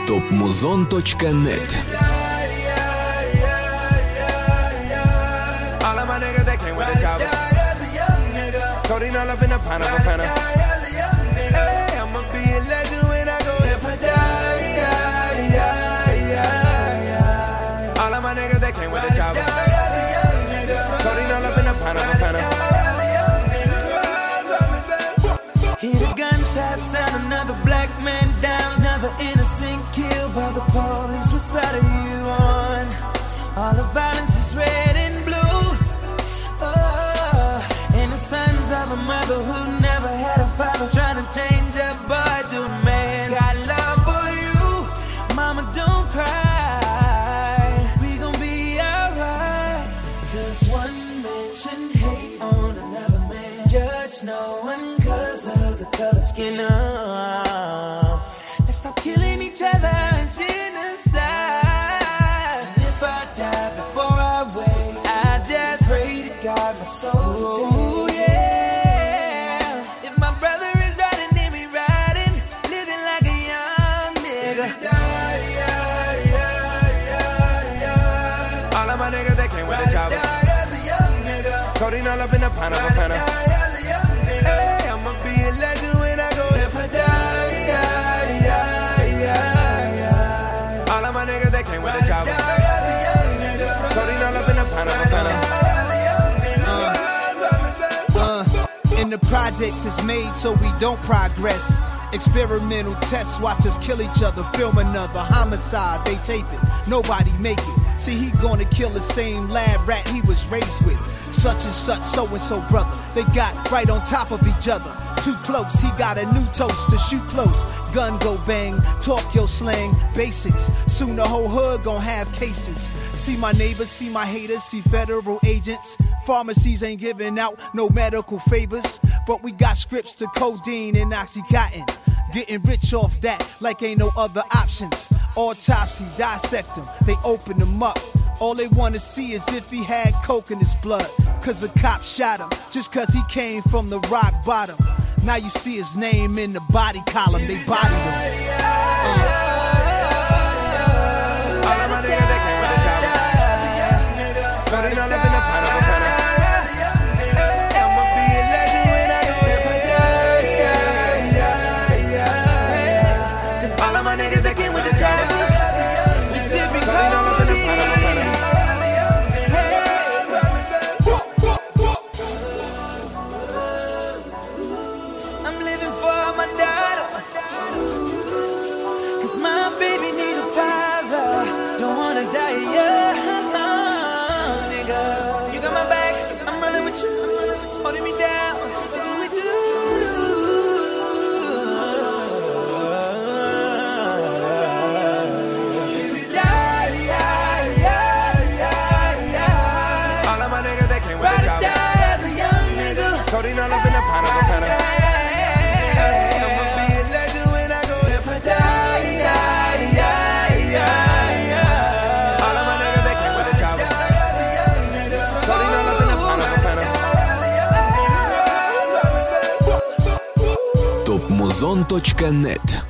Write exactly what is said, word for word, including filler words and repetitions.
топ музон точка нет. All of my niggas that came with the choppers. Codeine all up in the pineapple panel. Hey, I'ma be a legend when I go if I die. All of my niggas that came with the choppers. Codeine all up in the pineapple panel. Hear the gunshot sound, another black man down, another innocent killed by the police. What side are you on? All the violence is red and blue. Oh, and the sons of a mother who never had a father, trying to change a boy to a man. Got love for you, mama, don't cry. We gon' be alright. Cause one man shouldn't hate on another man, judge no one cause of the color skin. Oh, let's stop killing each other and genocide. If I die before I wait, I just pray to God my soul will take. Yeah, if my brother is riding, then we riding, living like a young nigga. All of my niggas that came with the choppers. Codeine all up in the pineapple panel. Hey, I'ma be a legend when I go if I die. All of my niggas that came with the choppers. Codeine all up in the pineapple panel. In the projects it's made so we don't progress. Experimental tests, watch us kill each other. Film another homicide, they tape it, nobody make it. See, he gonna kill the same lab rat he was raised with. Such and such, so and so brother, they got right on top of each other. Too close, he got a new toast to shoot close. Gun go bang, talk your slang, basics. Soon the whole hood gon' have cases. See my neighbors, see my haters, see federal agents. Pharmacies ain't giving out no medical favors, but we got scripts to codeine and Oxycontin. Getting rich off that like ain't no other options. Autopsy, dissect them, they open them up. All they wanna see is if he had coke in his blood. Cause a cop shot him, just cause he came from the rock bottom. Now you see his name in the body column, they bodied him. Uh. All of my niggas that came with the choppers. Codeine all up in the pineapple panel. I'ma be a legend when I go if I die. All of my niggas that came with the choppers. We sipping codeine all up in the pineapple panel. I'm living for my daughter, cause my baby need a father. Don't wanna die young, nigga. You got my back, I'm running with you, holding me down, that's what we do. If you die, yeah, yeah, yeah, yeah. All of my niggas that came with the Ride or choppers. die as a young nigga. Codeine all up in the pineapple panel. I'ma be a legend when I go if I die. All of my niggas that came with the choppers. Codeine all up in the pineapple panel. топ музон точка нет.